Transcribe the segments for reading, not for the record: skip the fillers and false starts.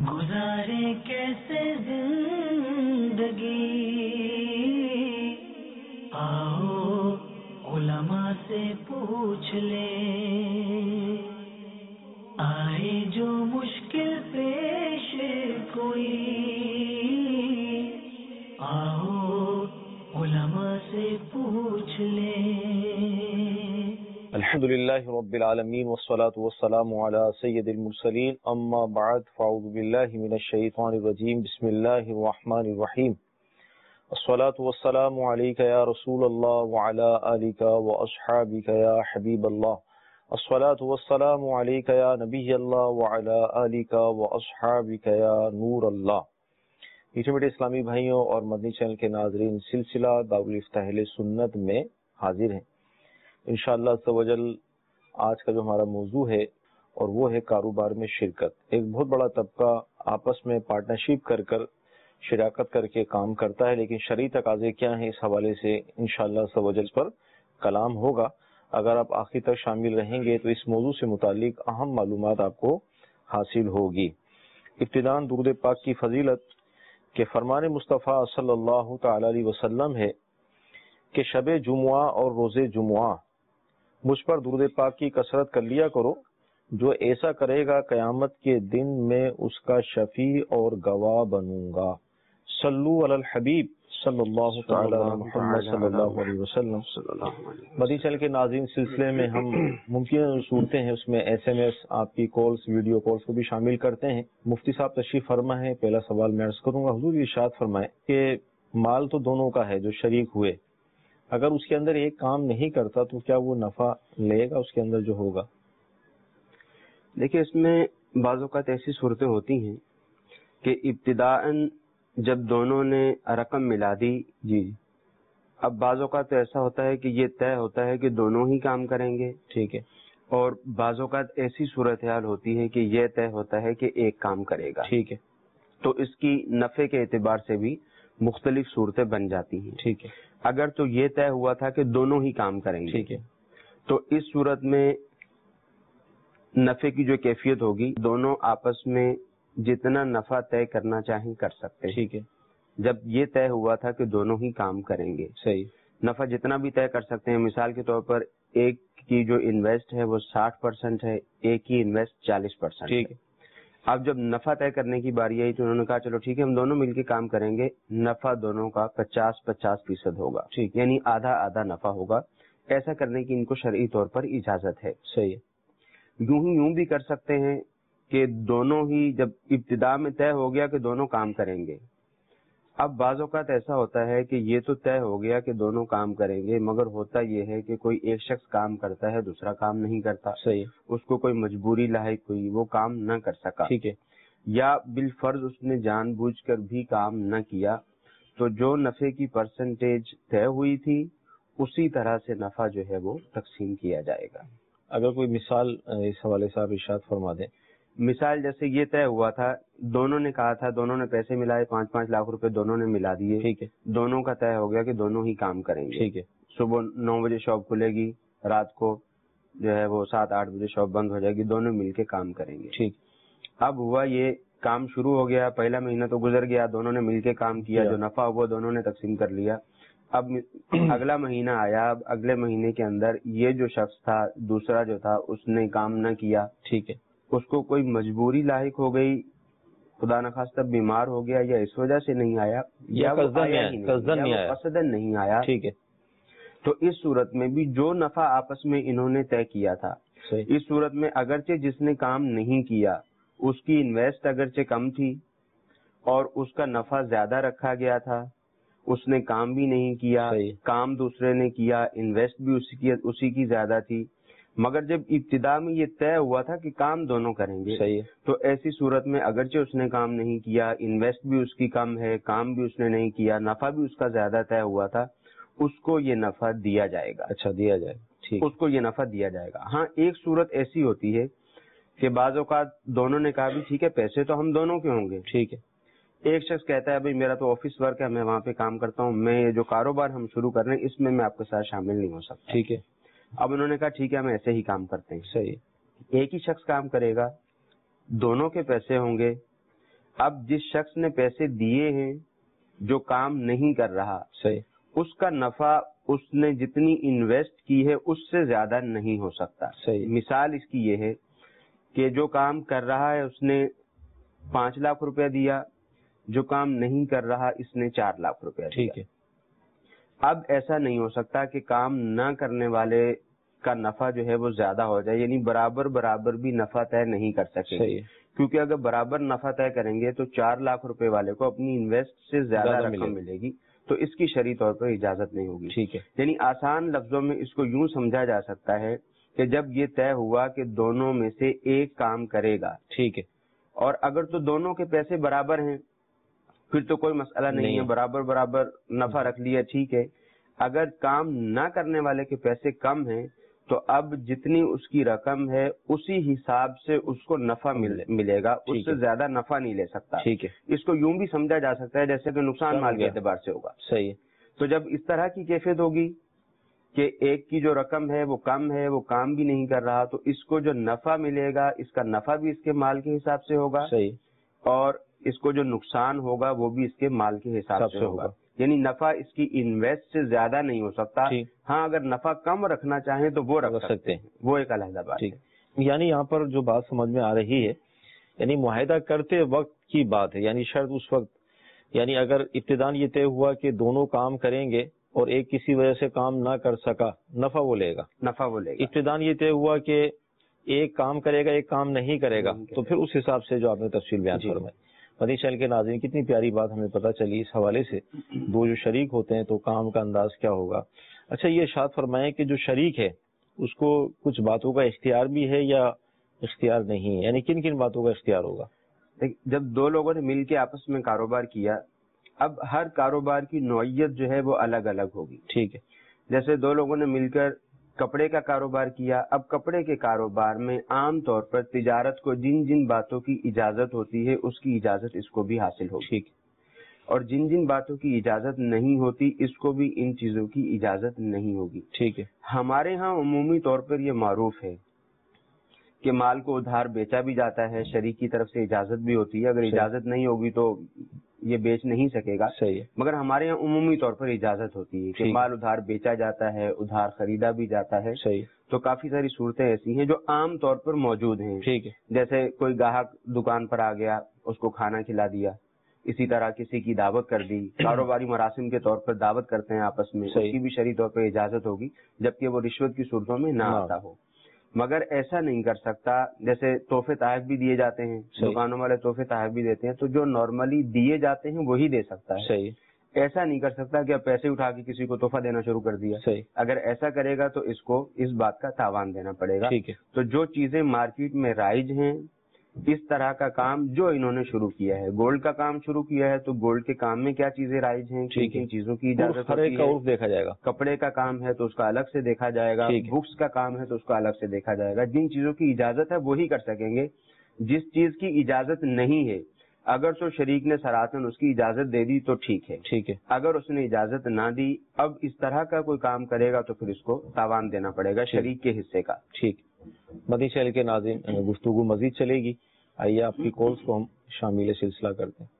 گزارے کیسے زندگی، آؤ علماء سے پوچھ لیں، آئے جو مشکل پیش کوئی، آؤ علماء سے پوچھ لیں۔ الحمدللہ رب العالمین والصلاة والسلام علی سید المرسلین، اما بعد فاعوذ باللہ من الشیطان الرجیم، بسم اللہ الرحمن الرحیم۔ الصلاة والسلام علیک یا رسول اللہ وعلی آلک واصحابک یا حبیب اللہ، الصلاة والسلام علیک یا نبی اللہ وعلی آلک واصحابک یا نور اللہ۔ میٹھے میٹھے اسلامی بھائیوں اور مدنی چینل کے ناظرین، سلسلہ دارالفتاح اہل سنت میں حاضر ہیں انشاءاللہ عز و جل۔ آج کا جو ہمارا موضوع ہے اور وہ ہے کاروبار میں شرکت۔ ایک بہت بڑا طبقہ آپس میں پارٹنرشپ کر شراکت کر کے کام کرتا ہے، لیکن شرعی تقاضے کیا ہیں اس حوالے سے انشاءاللہ عز و جل پر کلام ہوگا۔ اگر آپ آخر تک شامل رہیں گے تو اس موضوع سے متعلق اہم معلومات آپ کو حاصل ہوگی۔ ابتداءً درود پاک کی فضیلت کہ فرمان مصطفیٰ صلی اللہ تعالی علیہ وسلم ہے کہ شب جمعہ اور روز جمعہ مجھ پر درود پاک کی کثرت کر لیا کرو، جو ایسا کرے گا قیامت کے دن میں اس کا شفیع اور گواہ بنوں گا۔ صلو علی الحبیب صلی اللہ تعالی علی محمد صلی اللہ علیہ وسلم۔ مدنی چینل کے ناظرین، سلسلے میں ہم ممکن صورتیں ہیں اس میں ایس ایم ایس، آپ کی کالز، ویڈیو کالز کو بھی شامل کرتے ہیں۔ مفتی صاحب تشریف فرما ہے، پہلا سوال میں عرض کروں گا، حضور ارشاد فرمائیں کہ مال تو دونوں کا ہے جو شریک ہوئے، اگر اس کے اندر ایک کام نہیں کرتا تو کیا وہ نفع لے گا اس کے اندر جو ہوگا؟ دیکھیں، اس میں بعض اوقات ایسی صورتیں ہوتی ہیں کہ ابتداءً جب دونوں نے رقم ملا دی، جی، اب بعض اوقات ایسا ہوتا ہے کہ یہ طے ہوتا ہے کہ دونوں ہی کام کریں گے، ٹھیک ہے، اور بعض اوقات ایسی صورتحال ہوتی ہے کہ یہ طے ہوتا ہے کہ ایک کام کرے گا، ٹھیک ہے، تو اس کی نفع کے اعتبار سے بھی مختلف صورتیں بن جاتی ہیں۔ ٹھیک ہے، اگر تو یہ طے ہوا تھا کہ دونوں ہی کام کریں گے، ٹھیک ہے، تو اس صورت میں نفع کی جو کیفیت ہوگی، دونوں آپس میں جتنا نفع طے کرنا چاہیں کر سکتے ہیں۔ ٹھیک ہے، جب یہ طے ہوا تھا کہ دونوں ہی کام کریں گے، صحیح، نفع جتنا بھی طے کر سکتے ہیں۔ مثال کے طور پر ایک کی جو انویسٹ ہے وہ 60% ہے، ایک کی انویسٹ 40% ٹھیک ہے۔ ہے، اب جب نفع طے کرنے کی باری آئی تو انہوں نے کہا چلو ٹھیک ہے، ہم دونوں مل کے کام کریں گے، نفع دونوں کا 50-50% ہوگا، ٹھیک، یعنی آدھا آدھا نفع ہوگا۔ ایسا کرنے کی ان کو شرعی طور پر اجازت ہے۔ صحیح ہے، یوں بھی کر سکتے ہیں کہ دونوں ہی، جب ابتدا میں طے ہو گیا کہ دونوں کام کریں گے، اب بعض اوقات ایسا ہوتا ہے کہ یہ تو طے ہو گیا کہ دونوں کام کریں گے، مگر ہوتا یہ ہے کہ کوئی ایک شخص کام کرتا ہے، دوسرا کام نہیں کرتا، صحیح، اس کو کوئی مجبوری لاحق ہوئی، وہ کام نہ کر سکا، ٹھیک ہے، یا بالفرض اس نے جان بوجھ کر بھی کام نہ کیا، تو جو نفع کی پرسنٹیج طے ہوئی تھی اسی طرح سے نفع جو ہے وہ تقسیم کیا جائے گا۔ اگر کوئی مثال اس حوالے سے آپ ارشاد فرما دیں۔ مثال جیسے یہ طے ہوا تھا، دونوں نے کہا تھا، دونوں نے پیسے ملائے، 5-5 لاکھ روپے دونوں نے ملا دیے، ٹھیک ہے، دونوں کا طے ہو گیا کہ دونوں ہی کام کریں گے، ٹھیک ہے، صبح 9 بجے شاپ کھلے گی، رات کو جو ہے وہ 7-8 بجے شاپ بند ہو جائے گی، دونوں مل کے کام کریں گے۔ ٹھیک، اب ہوا یہ کام شروع ہو گیا، پہلا مہینہ تو گزر گیا، دونوں نے مل کے کام کیا، جو نفع ہوا دونوں نے تقسیم کر لیا۔ اب اگلا مہینہ آیا، اب اگلے مہینے کے اندر یہ جو شخص تھا، دوسرا جو تھا، اس نے کام نہ کیا، ٹھیک ہے، اس کو کوئی مجبوری لاحق ہو گئی، خدا نخواستہ بیمار ہو گیا، یا اس وجہ سے نہیں آیا، یا وہ قصدن نہیں آیا، ٹھیک ہے، تو اس صورت میں بھی جو نفع آپس میں انہوں نے طے کیا تھا، اس صورت میں اگرچہ جس نے کام نہیں کیا اس کی انویسٹ اگرچہ کم تھی اور اس کا نفع زیادہ رکھا گیا تھا، اس نے کام بھی نہیں کیا، کام دوسرے نے کیا، انویسٹ بھی اسی کی زیادہ تھی، مگر جب ابتدا میں یہ طے ہوا تھا کہ کام دونوں کریں گے، تو ایسی صورت میں اگرچہ اس نے کام نہیں کیا، انویسٹ بھی اس کی کم ہے، کام بھی اس نے نہیں کیا، نفع بھی اس کا زیادہ طے ہوا تھا، اس کو یہ نفع دیا جائے گا۔ اچھا، دیا جائے، ٹھیک، اس کو یہ نفع دیا جائے گا۔ ہاں، ایک صورت ایسی ہوتی ہے کہ بعض اوقات دونوں نے کہا بھی ٹھیک ہے، پیسے تو ہم دونوں کے ہوں گے، ٹھیک ہے، ایک شخص کہتا ہے بھائی میرا تو آفس ورک ہے، میں وہاں پہ کام کرتا ہوں، میں یہ جو کاروبار ہم شروع کر رہے ہیں اس میں آپ کے ساتھ شامل نہیں ہو سکتا، ٹھیک ہے، اب انہوں نے کہا ٹھیک ہے ہم ایسے ہی کام کرتے ہیں، صحیح، ایک ہی شخص کام کرے گا، دونوں کے پیسے ہوں گے، اب جس شخص نے پیسے دیے ہیں جو کام نہیں کر رہا، صحیح، اس کا نفع اس نے جتنی انویسٹ کی ہے اس سے زیادہ نہیں ہو سکتا. صحیح. مثال اس کی یہ ہے کہ جو کام کر رہا ہے اس نے 5 لاکھ روپیہ دیا، جو کام نہیں کر رہا اس نے 4 لاکھ روپیہ دیا. ٹھیک ہے. اب ایسا نہیں ہو سکتا کہ کام نہ کرنے والے کا نفع جو ہے وہ زیادہ ہو جائے، یعنی برابر برابر بھی نفع طے نہیں کر سکے. صحیح. کیونکہ اگر برابر نفع طے کریں گے تو 4 لاکھ روپے والے کو اپنی انویسٹ سے زیادہ رقم ملے گی، تو اس کی شرعی طور پر اجازت نہیں ہوگی. ٹھیک ہے. یعنی آسان لفظوں میں اس کو یوں سمجھا جا سکتا ہے کہ جب یہ طے ہوا کہ دونوں میں سے ایک کام کرے گا، ٹھیک ہے، اور اگر تو دونوں کے پیسے برابر ہیں پھر تو کوئی مسئلہ نہیں ہے، برابر برابر نفع رکھ لیا، ٹھیک ہے. اگر کام نہ کرنے والے کے پیسے کم ہیں تو اب جتنی اس کی رقم ہے اسی حساب سے اس کو نفع ملے گا، اس سے زیادہ نفع نہیں لے سکتا. ٹھیک ہے. اس کو یوں بھی سمجھا جا سکتا ہے جیسے کہ نقصان مال کے اعتبار سے ہوگا. صحیح ہے. تو جب اس طرح کی کیفیت ہوگی کہ ایک کی جو رقم ہے وہ کم ہے، وہ کام بھی نہیں کر رہا، تو اس کو جو نفع ملے گا اس کا نفع بھی اس کے مال کے حساب سے ہوگا. صحیح. اور اس کو جو نقصان ہوگا وہ بھی اس کے مال کے حساب سے ہوگا. یعنی نفع اس کی انویسٹ سے زیادہ نہیں ہو سکتا. ہاں اگر نفع کم رکھنا چاہیں تو وہ رکھ سکتے ہیں، وہ ایک علیحدہ بات ہے. یعنی یہاں پر جو بات سمجھ میں آ رہی ہے، یعنی معاہدہ کرتے وقت کی بات ہے، یعنی شرط اس وقت، یعنی اگر ابتداً یہ طے ہوا کہ دونوں کام کریں گے اور ایک کسی وجہ سے کام نہ کر سکا، نفع وہ لے گا. ابتداً یہ طے ہوا کہ ایک کام کرے گا ایک کام نہیں کرے گا، تو پھر اس حساب سے جو آپ نے تفصیل بیان فرمائی. مدنی چینل کے ناظرین، کتنی پیاری بات ہمیں پتہ چلی اس حوالے سے. دو جو شریک ہوتے ہیں تو کام کا انداز کیا ہوگا. اچھا یہ ارشاد فرمائیں کہ جو شریک ہے اس کو کچھ باتوں کا اختیار بھی ہے یا اختیار نہیں ہے، یعنی کن کن باتوں کا اختیار ہوگا؟ جب دو لوگوں نے مل کے آپس میں کاروبار کیا، اب ہر کاروبار کی نوعیت جو ہے وہ الگ الگ ہوگی. ٹھیک ہے. جیسے دو لوگوں نے مل کر کپڑے کا کاروبار کیا، اب کپڑے کے کاروبار میں عام طور پر تجارت کو جن جن باتوں کی اجازت ہوتی ہے اس کی اجازت اس کو بھی حاصل ہوگی. ٹھیک. اور جن جن باتوں کی اجازت نہیں ہوتی اس کو بھی ان چیزوں کی اجازت نہیں ہوگی. ٹھیک ہے. ہمارے ہاں عمومی طور پر یہ معروف ہے کہ مال کو ادھار بیچا بھی جاتا ہے، شریک کی طرف سے اجازت بھی ہوتی ہے. اگر اجازت نہیں ہوگی تو یہ بیچ نہیں سکے گا. صحیح ہے. مگر ہمارے یہاں عمومی طور پر اجازت ہوتی ہے کہ مال ادھار بیچا جاتا ہے، ادھار خریدا بھی جاتا ہے. صحیح. تو کافی ساری صورتیں ایسی ہیں جو عام طور پر موجود ہیں. ٹھیک ہے. جیسے کوئی گاہک دکان پر آ گیا، اس کو کھانا کھلا دیا. اسی طرح کسی کی دعوت کر دی، کاروباری مراسم کے طور پر دعوت کرتے ہیں آپس میں، اس کی بھی شرعی طور پر اجازت ہوگی جبکہ وہ رشوت کی صورتوں میں نہ آتا ہو. مگر ایسا نہیں کر سکتا. جیسے تحفے تحائف بھی دیے جاتے ہیں، دکانوں والے تحفے تحائف بھی دیتے ہیں، تو جو نارملی دیے جاتے ہیں وہی دے سکتا ہے. صحیح. ایسا نہیں کر سکتا کہ اب پیسے اٹھا کے کسی کو تحفہ دینا شروع کر دیا. صحیح. اگر ایسا کرے گا تو اس کو اس بات کا تاوان دینا پڑے گا. ٹھیک ہے. تو جو چیزیں مارکیٹ میں رائج ہیں، اس طرح کا کام جو انہوں نے شروع کیا ہے، گولڈ کا کام شروع کیا ہے تو گولڈ کے کام میں کیا چیزیں رائج ہیں، کن چیزوں کی اجازت ہوتی ہے، دیکھا جائے گا. کپڑے کا کام ہے تو اس کا الگ سے دیکھا جائے گا، بکس کا کام ہے تو اس کا الگ سے دیکھا جائے گا. جن چیزوں کی اجازت ہے وہی کر سکیں گے. جس چیز کی اجازت نہیں ہے اگر تو شریک نے سراہتاً اس کی اجازت دے دی تو ٹھیک ہے. ٹھیک ہے. اگر اس نے اجازت نہ دی، اب اس طرح کا کوئی کام کرے گا تو پھر اس کو تاوان دینا پڑے گا شریک کے حصے کا. ٹھیک. مدنی چینل کے ناظرین، گفتگو مزید چلے گی. آئیے آپ کی کالز کو ہم شامل سلسلہ کرتے ہیں.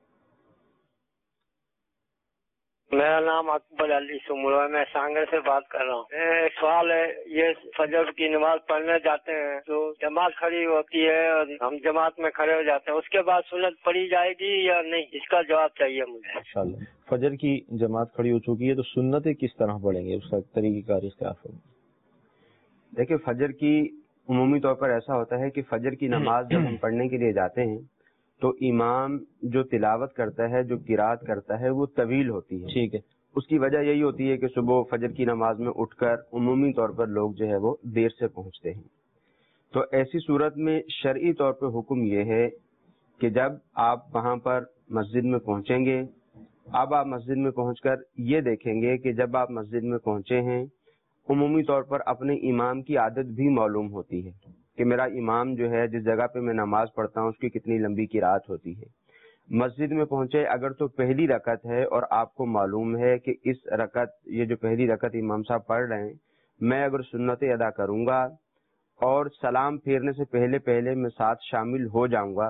میرا نام اکبر علی سمرو ہے، میں سانگر سے بات کر رہا ہوں. ایک سوال ہے، یہ فجر کی نماز پڑھنے جاتے ہیں تو جماعت کھڑی ہوتی ہے اور ہم جماعت میں کھڑے ہو جاتے ہیں، اس کے بعد سنت پڑھی جائے گی یا نہیں؟ اس کا جواب چاہیے مجھے. انشاءاللہ. فجر کی جماعت کھڑی ہو چکی ہے تو سنتیں کس طرح پڑھیں گے، اس کا طریقہ کار اختیار کریں. دیکھیں، فجر کی عمومی طور پر ایسا ہوتا ہے کہ فجر کی نماز جب ہم پڑھنے کے لیے جاتے ہیں تو امام جو تلاوت کرتا ہے، جو قرات کرتا ہے، وہ طویل ہوتی ہے. ٹھیک ہے. اس کی وجہ یہی ہوتی ہے کہ صبح فجر کی نماز میں اٹھ کر عمومی طور پر لوگ جو ہے وہ دیر سے پہنچتے ہیں. تو ایسی صورت میں شرعی طور پر حکم یہ ہے کہ جب آپ وہاں پر مسجد میں پہنچیں گے، اب آپ مسجد میں پہنچ کر یہ دیکھیں گے کہ جب آپ مسجد میں پہنچے ہیں، عمومی طور پر اپنے امام کی عادت بھی معلوم ہوتی ہے کہ میرا امام جو ہے جس جگہ پہ میں نماز پڑھتا ہوں اس کی کتنی لمبی قرات ہوتی ہے. مسجد میں پہنچے اگر تو پہلی رکعت ہے اور آپ کو معلوم ہے کہ اس رکعت، یہ جو پہلی رکعت امام صاحب پڑھ رہے ہیں، میں اگر سنتیں ادا کروں گا اور سلام پھیرنے سے پہلے میں ساتھ شامل ہو جاؤں گا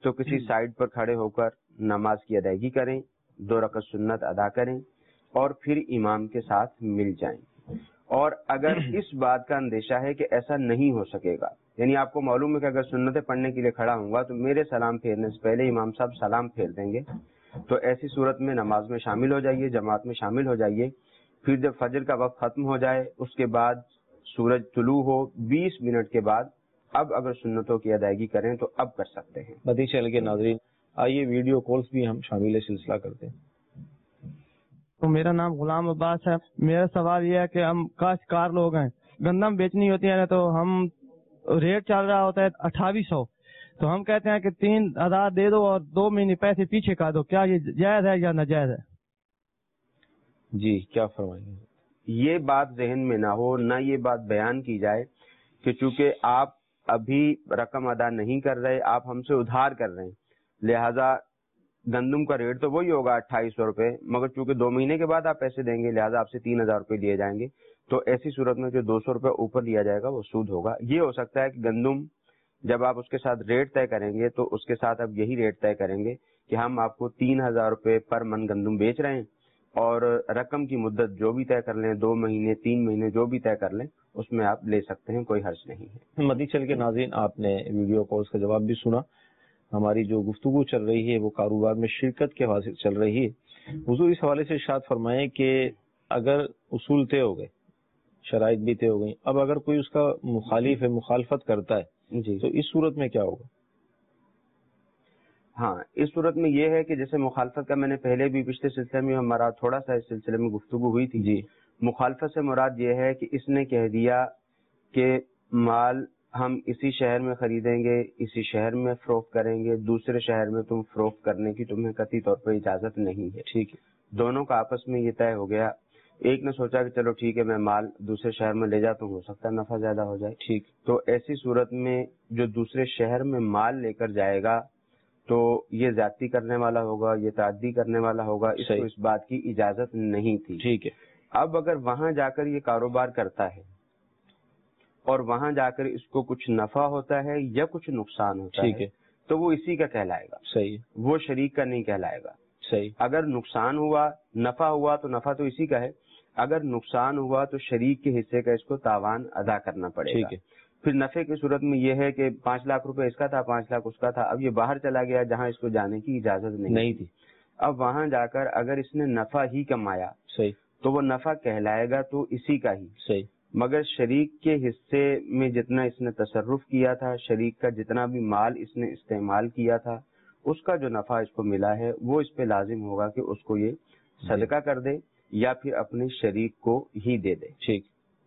تو کسی سائڈ پر کھڑے ہو کر نماز کی ادائیگی کریں، 2 رکعت سنت ادا کریں اور پھر امام کے ساتھ مل جائیں۔ اور اگر اس بات کا اندیشہ ہے کہ ایسا نہیں ہو سکے گا، یعنی آپ کو معلوم ہے کہ اگر سنتیں پڑھنے کے لیے کھڑا ہوں گا تو میرے سلام پھیرنے سے پہلے امام صاحب سلام پھیر دیں گے، تو ایسی صورت میں نماز میں شامل ہو جائیے، جماعت میں شامل ہو جائیے۔ پھر جب فجر کا وقت ختم ہو جائے، اس کے بعد سورج طلوع ہو 20 منٹ کے بعد اب اگر سنتوں کی ادائیگی کریں تو اب کر سکتے ہیں۔ مدنی چینل کے ناظرین، آئیے ویڈیو کالز بھی ہم شامل سلسلہ کرتے ہیں۔ تو میرا نام غلام عباس ہے۔ میرا سوال یہ ہے کہ ہم کاشتکار لوگ ہیں، گندم بیچنی ہوتی ہے تو ہم ریٹ چل رہا ہوتا ہے 2800، تو ہم کہتے ہیں کہ 3000 دے دو اور 2 مہینے پیسے پیچھے کر دو، کیا یہ جائز ہے یا ناجائز ہے؟ جی کیا فرمائیں گے؟ یہ بات ذہن میں نہ ہو، نہ یہ بات بیان کی جائے کہ چونکہ آپ ابھی رقم ادا نہیں کر رہے، آپ ہم سے ادھار کر رہے ہیں، لہذا گندم کا ریٹ تو وہی ہوگا 2800 روپے، مگر چونکہ 2 مہینے کے بعد آپ پیسے دیں گے لہذا آپ سے 3000 روپے لیے جائیں گے، تو ایسی صورت میں جو 200 روپے اوپر لیا جائے گا وہ سود ہوگا۔ یہ ہو سکتا ہے کہ گندم جب آپ اس کے ساتھ ریٹ طے کریں گے تو اس کے ساتھ اب یہی ریٹ طے کریں گے کہ ہم آپ کو 3000 روپے پر من گندم بیچ رہے ہیں، اور رقم کی مدت جو بھی طے کر لیں، 2 مہینے 3 مہینے جو بھی طے کر لیں، اس میں آپ لے سکتے ہیں، کوئی حرج نہیں ہے۔ مدنی چینل کے ناظرین، آپ نے ویڈیو کالز کا جواب بھی سنا۔ ہماری جو گفتگو چل رہی ہے وہ کاروبار میں شرکت کے حوالے سے چل رہی ہے۔ حضور اس حوالے سے ارشاد فرمائیں کہ اگر اصول طے ہو گئے، شرائط بھی طے ہو گئی، اب اگر کوئی اس کا مخالف ہے، مخالفت کرتا ہے جی تو اس صورت میں کیا ہوگا؟ ہاں، اس صورت میں یہ ہے کہ جیسے مخالفت کا میں نے پہلے بھی پچھلے سلسلے میں ہمارا تھوڑا سا اس سلسلے میں گفتگو ہوئی تھی۔ جی، مخالفت سے مراد یہ ہے کہ اس نے کہہ دیا کہ مال ہم اسی شہر میں خریدیں گے، اسی شہر میں فروخت کریں گے، دوسرے شہر میں تم فروخت کرنے کی تمہیں قطعی طور پر اجازت نہیں ہے۔ ٹھیک ہے، دونوں کا آپس میں یہ طے ہو گیا، ایک نے سوچا کہ چلو ٹھیک ہے میں مال دوسرے شہر میں لے جاتا ہوں، ہو سکتا ہے نفع زیادہ ہو جائے، ٹھیک، تو ایسی صورت میں جو دوسرے شہر میں مال لے کر جائے گا تو یہ زیادتی کرنے والا ہوگا، یہ تعدی کرنے والا ہوگا، اس کو اس بات کی اجازت نہیں تھی۔ ٹھیک ہے۔ اب اگر وہاں جا کر یہ کاروبار کرتا ہے اور وہاں جا کر اس کو کچھ نفع ہوتا ہے یا کچھ نقصان ہوتا ہے تو وہ اسی کا کہلائے گا، صحیح، وہ شریک کا نہیں کہلائے گا۔ صحیح، اگر نقصان ہوا، نفع ہوا تو نفع تو اسی کا ہے، اگر نقصان ہوا تو شریک کے حصے کا اس کو تاوان ادا کرنا پڑے گا۔ ٹھیک ہے۔ پھر نفع کی صورت میں یہ ہے کہ 5 لاکھ روپے اس کا تھا، 5 لاکھ اس کا تھا، اب یہ باہر چلا گیا جہاں اس کو جانے کی اجازت نہیں تھی، اب وہاں جا کر اگر اس نے نفع ہی کمایا صحیح، تو وہ نفع کہلائے گا تو اسی کا ہی، صحیح، مگر شریک کے حصے میں جتنا اس نے تصرف کیا تھا، شریک کا جتنا بھی مال اس نے استعمال کیا تھا، اس کا جو نفع اس کو ملا ہے وہ اس پہ لازم ہوگا کہ اس کو یہ صدقہ کر دے یا پھر اپنے شریک کو ہی دے دے۔ ٹھیک۔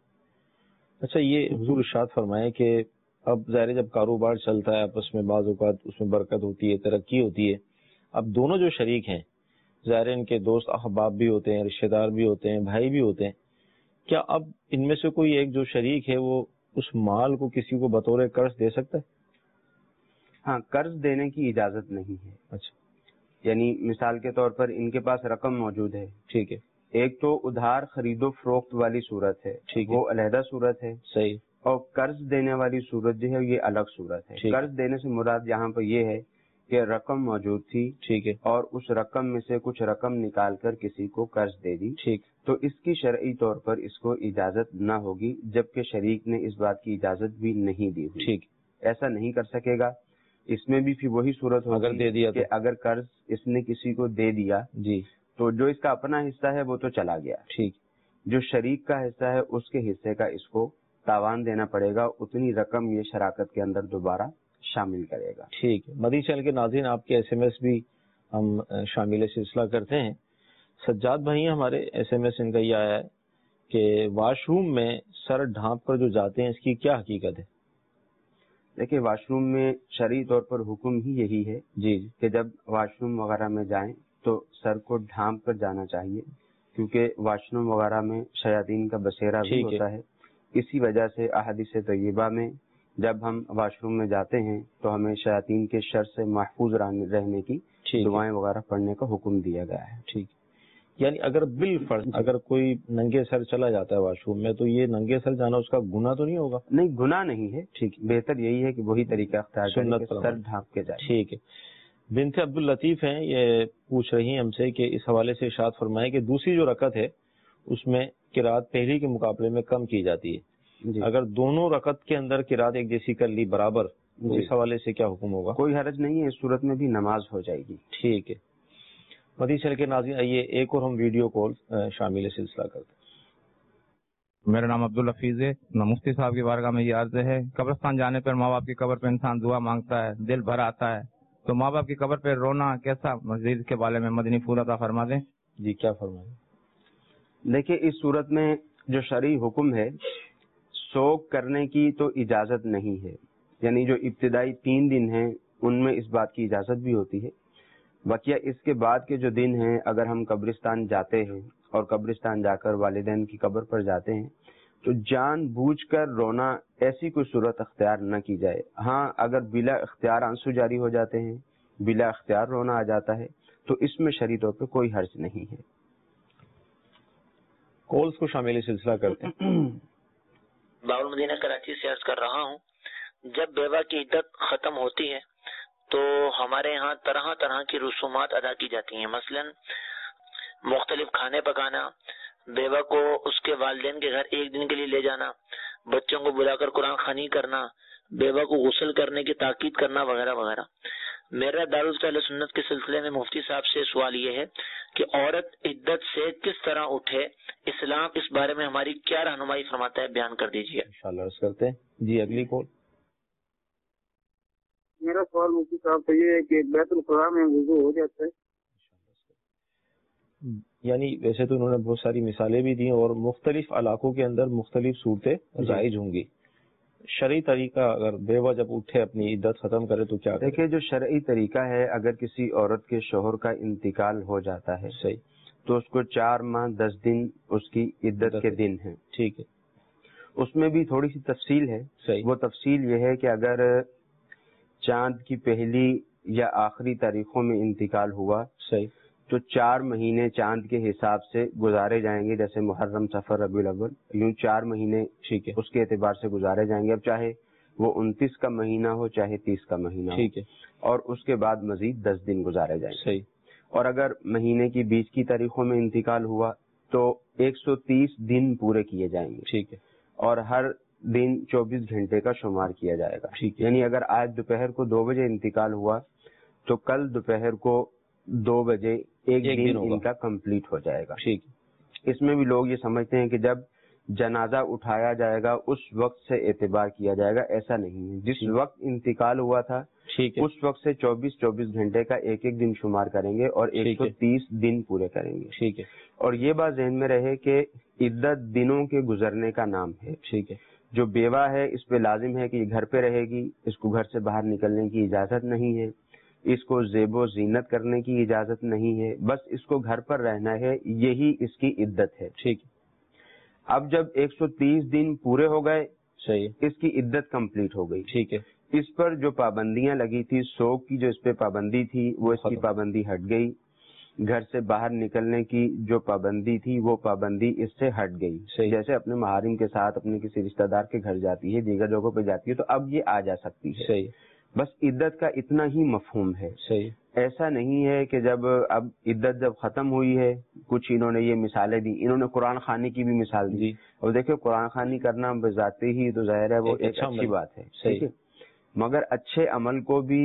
اچھا، یہ حضور ارشاد فرمائے کہ اب ظاہر جب کاروبار چلتا ہے آپس میں بعض اوقات اس میں برکت ہوتی ہے، ترقی ہوتی ہے، اب دونوں جو شریک ہیں ظاہر ان کے دوست احباب بھی ہوتے ہیں، رشتہ دار بھی ہوتے ہیں، بھائی بھی ہوتے ہیں، کیا اب ان میں سے کوئی ایک جو شریک ہے وہ اس مال کو کسی کو بطور قرض دے سکتا ہے؟ ہاں، قرض دینے کی اجازت نہیں ہے۔ اچھا، یعنی مثال کے طور پر ان کے پاس رقم موجود ہے، ٹھیک ہے، ایک تو ادھار خرید و فروخت والی صورت ہے، ٹھیک ہے، وہ علیحدہ صورت ہے، صحیح، اور قرض دینے والی صورت جو ہے یہ الگ صورت ہے۔ قرض دینے سے مراد یہاں پر یہ ہے کہ رقم موجود تھی، ٹھیک ہے، اور اس رقم میں سے کچھ رقم نکال کر کسی کو قرض دے دی، ٹھیک، تو اس کی شرعی طور پر اس کو اجازت نہ ہوگی جبکہ شریک نے اس بات کی اجازت بھی نہیں دی ہوئی۔ ٹھیک، ایسا نہیں کر سکے گا۔ اس میں بھی پھر وہی صورت ہوگی اگر دے دیا کہ اگر قرض اس نے کسی کو دے دیا جی تو جو اس کا اپنا حصہ ہے وہ تو چلا گیا، ٹھیک، جو شریک کا حصہ ہے اس کے حصے کا اس کو تاوان دینا پڑے گا، اتنی رقم یہ شراکت کے اندر دوبارہ شامل کرے گا۔ ٹھیک ہے۔ مدنی چینل کے ناظرین، آپ کے ایس ایم ایس بھی ہم شامل سلسلہ کرتے ہیں۔ سجاد بھائی ہمارے ایس ایم ایس ان کا یہ آیا ہے کہ واش روم میں سر ڈھانپ کر جو جاتے ہیں اس کی کیا حقیقت ہے؟ دیکھیں، واش روم میں شرعی طور پر حکم ہی یہی ہے جی کہ جب واش روم وغیرہ میں جائیں تو سر کو ڈھانپ کر جانا چاہیے، کیونکہ واش روم وغیرہ میں شیاطین کا بسیرا بھی ہوتا ہے۔ اسی وجہ سے احادیث طیبہ میں جب ہم واش روم میں جاتے ہیں تو ہمیں شیاطین کے شر سے محفوظ رہنے کی دعائیں وغیرہ پڑھنے کا حکم دیا گیا ہے۔ ٹھیک، یعنی اگر بالفرض اگر کوئی ننگے سر چلا جاتا ہے واش روم میں تو یہ ننگے سر جانا اس کا گناہ تو نہیں ہوگا؟ نہیں، گناہ نہیں ہے، ٹھیک، بہتر یہی ہے کہ وہی طریقہ اختیار کریں کہ سر ڈھانپ کے جائے. ٹھیک ہے. بنت عبد اللطیف ہیں، یہ پوچھ رہی ہیں ہم سے کہ اس حوالے سے ارشاد فرمائے کہ دوسری جو رکعت ہے اس میں قرات پہلی کے مقابلے میں کم کی جاتی ہے جی. اگر دونوں رکعت کے اندر قرات ایک جیسی کر لی برابر تو اس حوالے سے کیا حکم ہوگا؟ کوئی حرج نہیں ہے، اس صورت میں بھی نماز ہو جائے گی. ٹھیک ہے. مدینہ شریف کے ناظرین، آئیے ایک اور ہم ویڈیو کال شامل سلسلہ کرتے ہیں. میرا نام عبدالحفیظ ہے. مفتی صاحب کی بارگاہ میں یہ عرض ہے، قبرستان جانے پر ماں باپ کی قبر پہ انسان دعا مانگتا ہے، دل بھر آتا ہے، تو ماں باپ کی قبر پہ رونا کیسا؟ مزید کے بارے میں مدنی پھول عطا فرما دیں. جی کیا فرمائیں؟ دیکھیے، اس صورت میں جو شرعی حکم ہے، سوگ کرنے کی تو اجازت نہیں ہے. یعنی جو ابتدائی 3 دن ہیں ان میں اس بات کی اجازت بھی ہوتی ہے. بقیہ اس کے بعد کے جو دن ہیں، اگر ہم قبرستان جاتے ہیں اور قبرستان جا کر والدین کی قبر پر جاتے ہیں تو جان بوجھ کر رونا ایسی کوئی صورت اختیار نہ کی جائے. ہاں، اگر بلا اختیار آنسو جاری ہو جاتے ہیں، بلا اختیار رونا آ جاتا ہے تو اس میں شرعی طور پہ کوئی حرج نہیں ہے. کالز کو شامل سلسلہ کرتے ہیں. باب المدینہ کراچی سے عرض کر رہا ہوں، جب بیوہ کی عدت ختم ہوتی ہے تو ہمارے ہاں طرح طرح کی رسومات ادا کی جاتی ہیں. مثلا مختلف کھانے پکانا، بیوہ کو اس کے والدین کے گھر 1 دن کے لیے لے جانا، بچوں کو بلا کر قرآن خوانی کرنا، بیوہ کو غسل کرنے کی تاکید کرنا وغیرہ وغیرہ. میرا دارالفتہ سنت کے سلسلے میں مفتی صاحب سے سوال یہ ہے کہ عورت عدت سے کس طرح اٹھے، اسلام اس بارے میں ہماری کیا رہنمائی فرماتا ہے، بیان کر دیجیے. انشاءاللہ عرض کرتے ہیں. جی اگلی کال. میرا سوال مفتی صاحب تو یہ ہے کہ بیت الخلاء میں وضو ہو جاتا ہے؟ یعنی ویسے تو انہوں نے بہت ساری مثالیں بھی دی اور مختلف علاقوں کے اندر مختلف صورتیں رائج ہوں گی. شرعی طریقہ اگر بیوہ جب اٹھے اپنی عدت ختم کرے تو کیا کرے؟ دیکھیں، جو شرعی طریقہ ہے، اگر کسی عورت کے شوہر کا انتقال ہو جاتا ہے صحیح تو اس کو 4 ماہ 10 دن اس کی عدت کے دن ہیں. ٹھیک ہے. اس میں بھی تھوڑی سی تفصیل ہے. صحیح. وہ تفصیل یہ ہے کہ اگر چاند کی پہلی یا آخری تاریخوں میں انتقال ہوا صحیح تو 4 مہینے چاند کے حساب سے گزارے جائیں گے، جیسے محرم، صفر، ربیع الاول، یوں 4 مہینے ٹھیک ہے اس کے اعتبار سے گزارے جائیں گے. اب چاہے وہ 29 کا مہینہ ہو چاہے 30 کا مہینہ ہو، ٹھیک ہے. اور اس کے بعد مزید 10 دن گزارے جائیں گے. صحیح. اور اگر مہینے کی بیچ کی تاریخوں میں انتقال ہوا تو 130 دن پورے کیے جائیں گے. ٹھیک ہے. اور ہر دن 24 گھنٹے کا شمار کیا جائے گا. ٹھیک ہے. یعنی اگر آج دوپہر کو 2 بجے انتقال ہوا تو کل دوپہر کو 2 بجے ایک دن ان کا کمپلیٹ ہو جائے گا. ٹھیک. اس میں بھی لوگ یہ سمجھتے ہیں کہ جب جنازہ اٹھایا جائے گا اس وقت سے اعتبار کیا جائے گا. ایسا نہیں ہے. جس وقت انتقال ہوا تھا اس وقت سے 24 گھنٹے کا ایک دن شمار کریں گے اور 130 دن پورے کریں گے. ٹھیک ہے. اور یہ بات ذہن میں رہے کہ عدت دنوں کے گزرنے کا نام ہے. ٹھیک ہے. جو بیوہ ہے اس پہ لازم ہے کہ یہ گھر پہ رہے گی، اس کو گھر سے باہر نکلنے کی اجازت نہیں ہے، اس کو زیب و زینت کرنے کی اجازت نہیں ہے، بس اس کو گھر پر رہنا ہے، یہی اس کی عدت ہے. ٹھیک. اب جب 130 دن پورے ہو گئے صحیح اس کی عدت کمپلیٹ ہو گئی. ٹھیک ہے. اس پر جو پابندیاں لگی تھی، سوگ کی جو اس پہ پابندی تھی وہ اس کی پابندی ہٹ گئی. گھر سے باہر نکلنے کی جو پابندی تھی وہ پابندی اس سے ہٹ گئی. جیسے اپنے محارم کے ساتھ اپنے کسی رشتہ دار کے گھر جاتی ہے، دیگر جگہوں پہ جاتی ہے، تو اب یہ آ جا سکتی ہے. صحیح. بس عدت کا اتنا ہی مفہوم ہے. صحیح. ایسا نہیں ہے کہ جب اب عدت جب ختم ہوئی ہے، کچھ انہوں نے یہ مثالیں دی، انہوں نے قرآن خوانی کی بھی مثال دی. اور دیکھیں قرآن خوانی کرنا بذاتی ہی تو ظاہر ہے وہ ایک اچھی بات ہے. ٹھیک ہے. مگر اچھے عمل کو بھی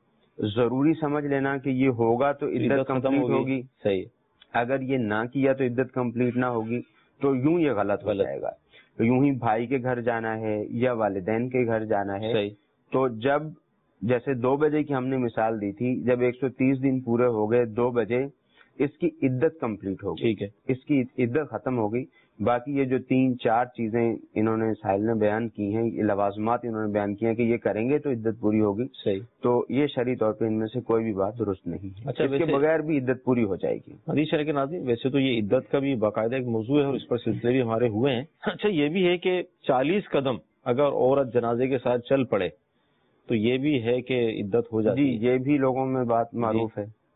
ضروری سمجھ لینا کہ یہ ہوگا تو عدت کمپلیٹ ہوگی. صحیح. اگر یہ نہ کیا تو عدت کمپلیٹ نہ ہوگی تو یوں یہ غلط ہو جائے گا. یوں ہی بھائی کے گھر جانا ہے یا والدین کے گھر جانا ہے. صحیح. تو جب جیسے 2 بجے کی ہم نے مثال دی تھی، جب 130 دن پورے ہو گئے 2 بجے اس کی عدت کمپلیٹ ہو گئی. ٹھیک ہے. اس کی عدت ختم ہو گئی. باقی یہ جو 3-4 چیزیں انہوں نے ساحل نے بیان کی ہیں، یہ لوازمات انہوں نے بیان کیے ہیں کہ یہ کریں گے تو عدت پوری ہوگی. صحیح. تو یہ شرعی طور پہ ان میں سے کوئی بھی بات درست نہیں ہے. اچھا، اس کے بغیر بھی عدت پوری ہو جائے گی. حدیث شریف کے ناظرین، ویسے تو یہ عدت کا بھی باقاعدہ ایک موضوع ہے اور اس پر سلسلے بھی ہمارے ہوئے ہیں. اچھا، یہ بھی ہے کہ 40 قدم اگر عورت جنازے کے ساتھ چل پڑے تو یہ بھی ہے کہ عدت ہو جاتی ہے. جی، یہ بھی لوگوں میں بات معروف ہے.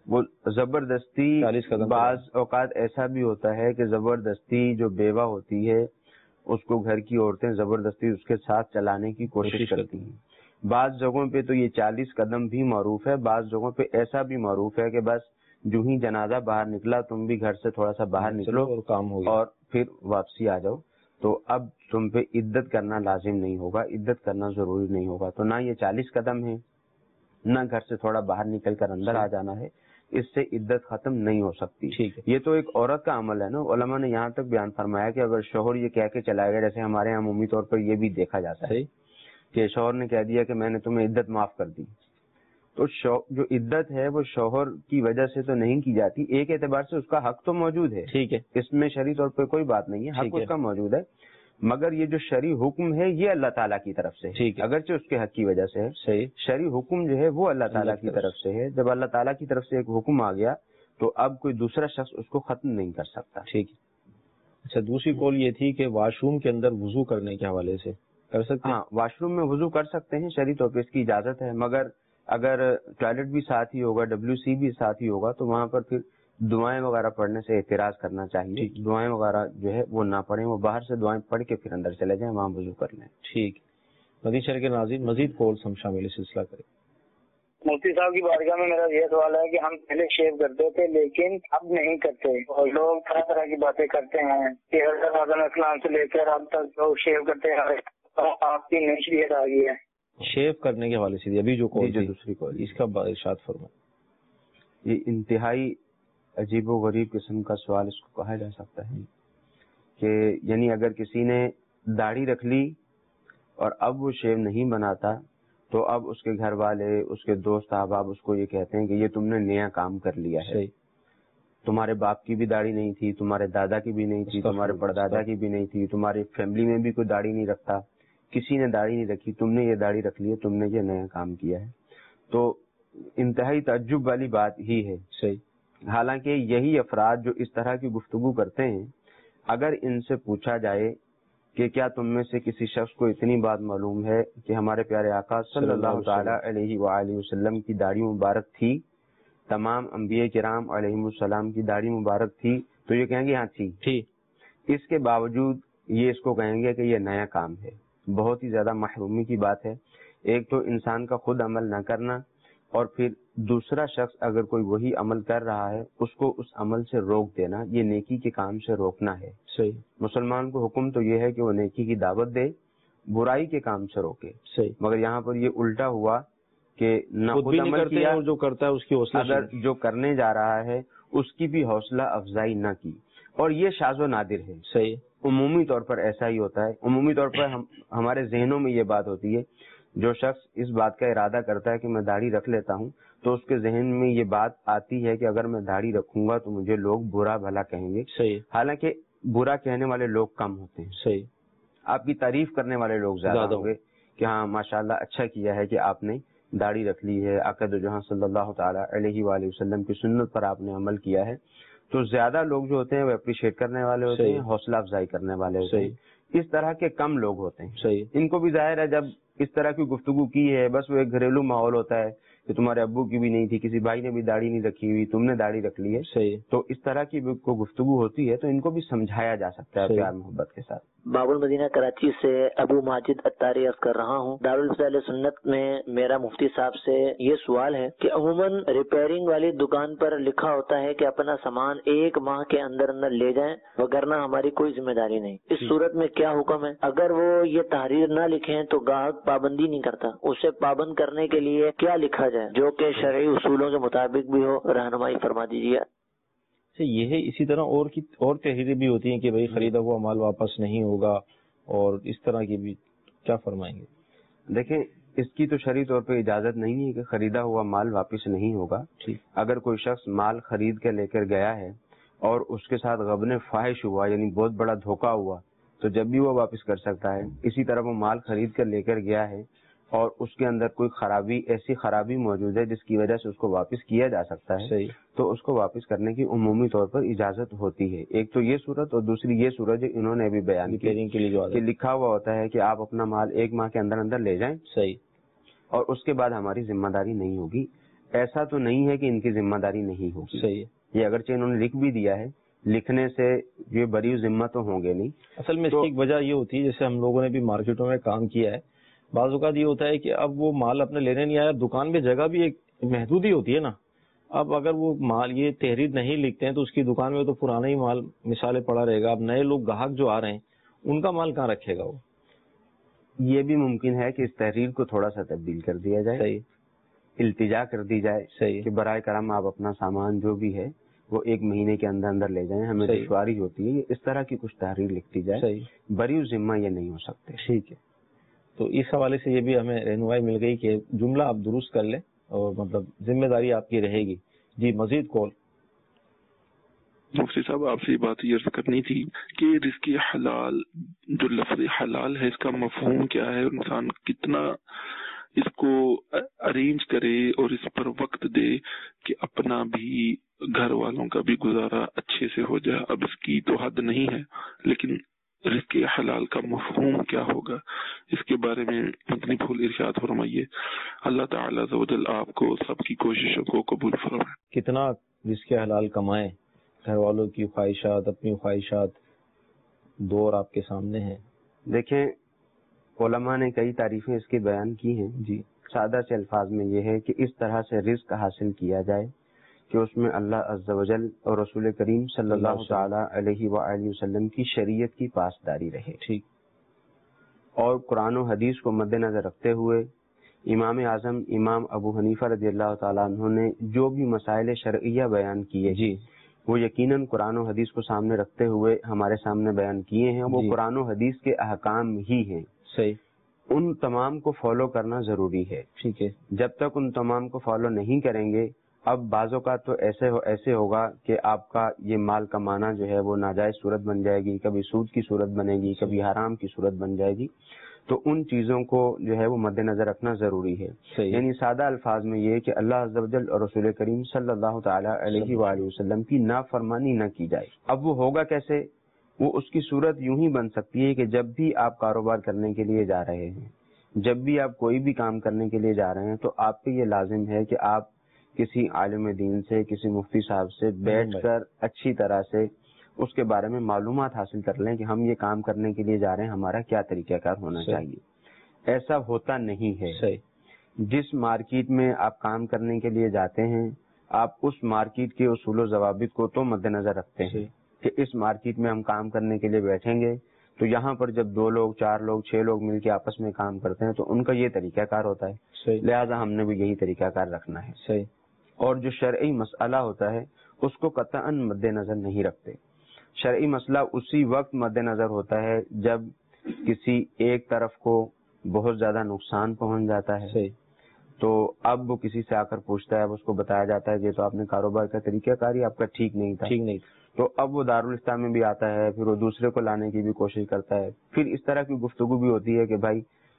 وہ زبردستی 40 قدم بعض اوقات ایسا بھی ہوتا ہے کہ زبردستی جو بیوہ ہوتی ہے اس کو گھر کی عورتیں زبردستی اس کے ساتھ چلانے کی کوشش کرتی ہیں. بعض جگہوں پہ تو یہ 40 قدم بھی معروف ہے، بعض جگہوں پہ ایسا بھی معروف ہے کہ بس جو ہی جنازہ باہر نکلا تم بھی گھر سے تھوڑا سا باہر نکلو اور کام ہو گیا اور پھر واپسی آ جاؤ. تو اب تم پہ عدت کرنا لازم نہیں ہوگا، عدت کرنا ضروری نہیں ہوگا. تو نہ یہ 40 قدم ہے، نہ گھر سے تھوڑا باہر نکل کر اندر آ جانا ہے، اس سے عدت ختم نہیں ہو سکتی. ٹھیک ہے. یہ تو ایک عورت کا عمل ہے نا. علماء نے یہاں تک بیان فرمایا کہ اگر شوہر یہ کہہ کے چلا گیا، جیسے ہمارے یہاں عمومی طور پر یہ بھی دیکھا جاتا ہے کہ شوہر نے کہہ دیا کہ میں نے تمہیں عدت معاف کر دی، تو جو عدت ہے وہ شوہر کی وجہ سے تو نہیں کی جاتی. ایک اعتبار سے اس کا حق تو موجود ہے، ٹھیک ہے، اس میں شرعی طور پہ کوئی بات نہیں ہے، حق اس کا موجود ہے، مگر یہ جو شرعی حکم ہے یہ اللہ تعالیٰ کی طرف سے ہے، اگرچہ اس کے حق کی وجہ سے ہے. صحیح. شرعی حکم جو ہے وہ اللہ تعالیٰ کی طرف سے ہے. جب اللہ تعالیٰ کی طرف سے ایک حکم آ گیا تو اب کوئی دوسرا شخص اس کو ختم نہیں کر سکتا. ٹھیک ہے. اچھا، دوسری کال یہ تھی کہ واش روم کے اندر وضو کرنے کے حوالے سے کر سکتے ہیں؟ ہاں، واش روم میں وضو کر سکتے ہیں، شرعی طور پہ اس کی اجازت ہے، مگر اگر ٹوائلٹ بھی ساتھ ہی ہوگا، WC بھی ساتھ ہی ہوگا تو وہاں پر پھر دعائیں وغیرہ پڑھنے سے اعتراض کرنا چاہیے. دعائیں وغیرہ جو ہے وہ نہ پڑھیں، وہ باہر سے دعائیں پڑھ کے پھر اندر چلے جائیں، وہاں وضو کر لیں. ٹھیک. مدنی چینل کے ناظرین مزید کالز ہم شامل سلسلہ کریں. مفتی صاحب کی بارگاہ میں میرا یہ سوال ہے کہ ہم پہلے شیو کرتے تھے لیکن اب نہیں کرتے، اور لوگ طرح طرح کی باتیں کرتے ہیں کہ حضرت آدم علیہ السلام سے لے کر اب تک لوگ شیو کرتے ہیں. آپ کی نئی شریعت آ گئی ہے شیو کرنے کے حوالے سے. ابھی جو کال دوسری کال اس کا ارشاد فرمائیں. یہ انتہائی عجیب و غریب قسم کا سوال اس کو کہا جا سکتا ہے کہ یعنی اگر کسی نے داڑھی رکھ لی اور اب وہ شیو نہیں بناتا تو اب اس کے گھر والے، اس کے دوست احباب اس کو یہ کہتے ہیں کہ یہ تم نے نیا کام کر لیا ہے. تمہارے باپ کی بھی داڑھی نہیں تھی، تمہارے دادا کی بھی نہیں تھی، تمہارے پردادا کی بھی نہیں تھی، تمہاری فیملی میں بھی کوئی داڑھی نہیں رکھتا، کسی نے داڑھی نہیں رکھی، تم نے یہ داڑھی رکھ لی ہے، تم نے یہ نیا کام کیا ہے. تو انتہائی تعجب والی بات ہی ہے. صحیح. حالانکہ یہی افراد جو اس طرح کی گفتگو کرتے ہیں، اگر ان سے پوچھا جائے کہ کیا تم میں سے کسی شخص کو اتنی بات معلوم ہے کہ ہمارے پیارے آقا صلی اللہ تعالی علیہ وآلہ وسلم کی داڑھی مبارک تھی، تمام انبیاء کرام علیہم السلام کی داڑھی مبارک تھی، تو یہ کہیں گے ہاں تھی. اس کے باوجود یہ اس کو کہیں گے کہ یہ نیا کام ہے. بہت ہی زیادہ محرومی کی بات ہے. ایک تو انسان کا خود عمل نہ کرنا، اور پھر دوسرا شخص اگر کوئی وہی عمل کر رہا ہے اس کو اس عمل سے روک دینا، یہ نیکی کے کام سے روکنا ہے. صحیح. مسلمان کو حکم تو یہ ہے کہ وہ نیکی کی دعوت دے، برائی کے کام سے روکے. صحیح. مگر یہاں پر یہ الٹا ہوا کہ نہ خود عمل کیا اور جو کرتا ہے اس کی حوصلہ، اگر جو کرنے جا رہا ہے اس کی بھی حوصلہ افزائی نہ کی. اور یہ شاذ و نادر ہے. صحیح. عمومی طور پر ایسا ہی ہوتا ہے. عمومی طور پر ہمارے ذہنوں میں یہ بات ہوتی ہے، جو شخص اس بات کا ارادہ کرتا ہے کہ میں داڑھی رکھ لیتا ہوں تو اس کے ذہن میں یہ بات آتی ہے کہ اگر میں داڑھی رکھوں گا تو مجھے لوگ برا بھلا کہیں گے. صحیح. حالانکہ برا کہنے والے لوگ کم ہوتے ہیں. صحیح. آپ کی تعریف کرنے والے لوگ زیادہ ہوں گے کہ ہاں ماشاءاللہ اچھا کیا ہے کہ آپ نے داڑھی رکھ لی ہے، آقا دو جہاں صلی اللہ تعالی علیہ وآلہ وسلم کی سنت پر آپ نے عمل کیا ہے. تو زیادہ لوگ جو ہوتے ہیں وہ اپریشیٹ کرنے والے ہوتے ہیں، حوصلہ افزائی کرنے والے ہوتے ہیں. اس طرح کے کم لوگ ہوتے ہیں. صحیح. ان کو بھی ظاہر ہے جب اس طرح کی گفتگو کی ہے، بس وہ ایک گھریلو ماحول ہوتا ہے کہ تمہارے ابو کی بھی نہیں تھی، کسی بھائی نے بھی داڑھی نہیں رکھی ہوئی، تم نے داڑھی رکھ لی ہے. صحیح. تو اس طرح کی کو گفتگو ہوتی ہے تو ان کو بھی سمجھایا جا سکتا ہے پیار محبت کے ساتھ. باب المدینہ کراچی سے ابو ماجد اتاری عرض کر رہا ہوں. دارالفضل سنت میں میرا مفتی صاحب سے یہ سوال ہے کہ عموماً ریپیئرنگ والی دکان پر لکھا ہوتا ہے کہ اپنا سامان 1 ماہ کے اندر اندر لے جائیں وگرنہ ہماری کوئی ذمہ داری نہیں. اس صورت میں کیا حکم ہے؟ اگر وہ یہ تحریر نہ لکھیں تو گاہک پابندی نہیں کرتا، اسے پابند کرنے کے لیے کیا لکھا جائے جو کہ شرعی اصولوں کے مطابق بھی ہو؟ رہنمائی فرما دیجیے. یہ ہے. اسی طرح اور تحریریں بھی ہوتی ہیں کہ بھائی خریدا ہوا مال واپس نہیں ہوگا، اور اس طرح کی بھی کیا فرمائیں گے؟ دیکھیں، اس کی تو شرعی طور پہ اجازت نہیں ہے کہ خریدا ہوا مال واپس نہیں ہوگا. اگر کوئی شخص مال خرید کے لے کر گیا ہے اور اس کے ساتھ غبن فاحش ہوا، یعنی بہت بڑا دھوکہ ہوا، تو جب بھی وہ واپس کر سکتا ہے. اسی طرح وہ مال خرید کر لے کر گیا ہے اور اس کے اندر کوئی ایسی خرابی موجود ہے جس کی وجہ سے اس کو واپس کیا جا سکتا ہے، تو اس کو واپس کرنے کی عمومی طور پر اجازت ہوتی ہے. ایک تو یہ صورت، اور دوسری یہ صورت جو انہوں نے ابھی بیان کی کہ لکھا ہوا ہوتا ہے کہ آپ اپنا مال 1 ماہ کے اندر اندر لے جائیں. صحیح. اور اس کے بعد ہماری ذمہ داری نہیں ہوگی. ایسا تو نہیں ہے کہ ان کی ذمہ داری نہیں ہوگی. صحیح ہے. یہ اگرچہ انہوں نے لکھ بھی دیا ہے, لکھنے سے یہ بری ذمہ تو ہوں گے نہیں. اصل میں اس کی ایک وجہ یہ ہوتی ہے, جیسے ہم لوگوں نے بھی مارکیٹوں میں کام کیا ہے, بعض اوقات یہ ہوتا ہے کہ اب وہ مال اپنے لینے نہیں آیا, دکان پہ جگہ بھی ایک محدود ہی ہوتی ہے نا. اب اگر وہ مال یہ تحریر نہیں لکھتے ہیں تو اس کی دکان میں تو پرانا ہی مال مثالیں پڑا رہے گا. اب نئے لوگ گاہک جو آ رہے ہیں ان کا مال کہاں رکھے گا وہ؟ یہ بھی ممکن ہے کہ اس تحریر کو تھوڑا سا تبدیل کر دیا جائے. صحیح. التجا کر دی جائے. صحیح. کہ برائے کرم آپ اپنا سامان جو بھی ہے وہ 1 مہینے کے اندر اندر لے جائیں, ہمیں دشواری ہوتی ہے. اس طرح کی کچھ تحریر لکھ دی جائے. صحیح. بری ذمہ یہ نہیں ہو سکتے. ٹھیک ہے. تو اس حوالے سے یہ بھی ہمیں رہنمائی مل گئی کہ جملہ آپ درست کر لیں اور مطلب ذمہ داری آپ کی رہے گی. جی مزید کال. مفتی صاحب آپ سے یہ بات یہ کرنی تھی کہ رزق حلال, جو لفظ حلال ہے اس کا مفہوم کیا ہے, انسان کتنا اس کو ارینج کرے اور اس پر وقت دے کہ اپنا بھی گھر والوں کا بھی گزارا اچھے سے ہو جائے. اب اس کی تو حد نہیں ہے, لیکن رزق حلال کا مفہوم کیا ہوگا اس کے بارے میں مدنی پھول ارشاد فرمائیے. اللہ تعالی عز و جل آپ کو سب کی کوششوں کو قبول فرمائے. کتنا رزق حلال کمائیں, گھر والوں کی خواہشات, اپنی خواہشات, دور آپ کے سامنے ہیں. دیکھیں علماء نے کئی تعریفیں اس کی بیان کی ہیں. جی سادہ سے الفاظ میں یہ ہے کہ اس طرح سے رزق حاصل کیا جائے کہ اس میں اللہ عز و جل اور رسول کریم صلی اللہ تعالی علیہ وآلہ وسلم کی شریعت کی پاسداری رہے. ٹھیک. اور قرآن و حدیث کو مد نظر رکھتے ہوئے امام اعظم امام ابو حنیفہ رضی اللہ تعالیٰ عنہ نے جو بھی مسائل شرعیہ بیان کیے جی وہ یقیناً قرآن و حدیث کو سامنے رکھتے ہوئے ہمارے سامنے بیان کیے ہیں. وہ قرآن و حدیث کے احکام ہی ہیں. صحیح. ان تمام کو فالو کرنا ضروری ہے. ٹھیک ہے. جب تک ان تمام کو فالو نہیں کریں گے, اب بعض اوقات تو ایسے ہوگا کہ آپ کا یہ مال کمانا جو ہے وہ ناجائز صورت بن جائے گی, کبھی سود کی صورت بنے گی, کبھی حرام کی صورت بن جائے گی. تو ان چیزوں کو جو ہے وہ مد نظر رکھنا ضروری ہے. یعنی سادہ الفاظ میں یہ کہ اللہ عز و جل اور رسول کریم صلی اللہ تعالی علیہ وآلہ وسلم کی نافرمانی نہ کی جائے. اب وہ ہوگا کیسے؟ وہ اس کی صورت یوں ہی بن سکتی ہے کہ جب بھی آپ کاروبار کرنے کے لیے جا رہے ہیں, جب بھی آپ کوئی بھی کام کرنے کے لیے جا رہے ہیں, تو آپ پہ یہ لازم ہے کہ آپ کسی عالم دین سے, کسی مفتی صاحب سے بیٹھ کر اچھی طرح سے اس کے بارے میں معلومات حاصل کر لیں کہ ہم یہ کام کرنے کے لیے جا رہے ہیں, ہمارا کیا طریقہ کار ہونا چاہیے. ایسا ہوتا نہیں ہے. جس مارکیٹ میں آپ کام کرنے کے لیے جاتے ہیں, آپ اس مارکیٹ کے اصول و ضوابط کو تو مد نظر رکھتے ہیں کہ اس مارکیٹ میں ہم کام کرنے کے لیے بیٹھیں گے تو یہاں پر جب 2 لوگ 4 لوگ 6 لوگ مل کے آپس میں کام کرتے ہیں تو ان کا یہ طریقہ کار ہوتا ہے, لہذا ہم نے بھی یہی طریقہ کار رکھنا ہے. صحیح. اور جو شرعی مسئلہ ہوتا ہے اس کو قطعاً مد نظر نہیں رکھتے. شرعی مسئلہ اسی وقت مد نظر ہوتا ہے جب کسی ایک طرف کو بہت زیادہ نقصان پہنچ جاتا ہے. صحیح. تو اب وہ کسی سے آ کر پوچھتا ہے, اب اس کو بتایا جاتا ہے کہ تو آپ نے کاروبار کا طریقہ کار ہی آپ کا ٹھیک نہیں تھا. تو اب وہ دارالفتہ میں بھی آتا ہے, پھر وہ دوسرے کو لانے کی بھی کوشش کرتا ہے. پھر اس طرح کی گفتگو بھی ہوتی ہے کہ بھائی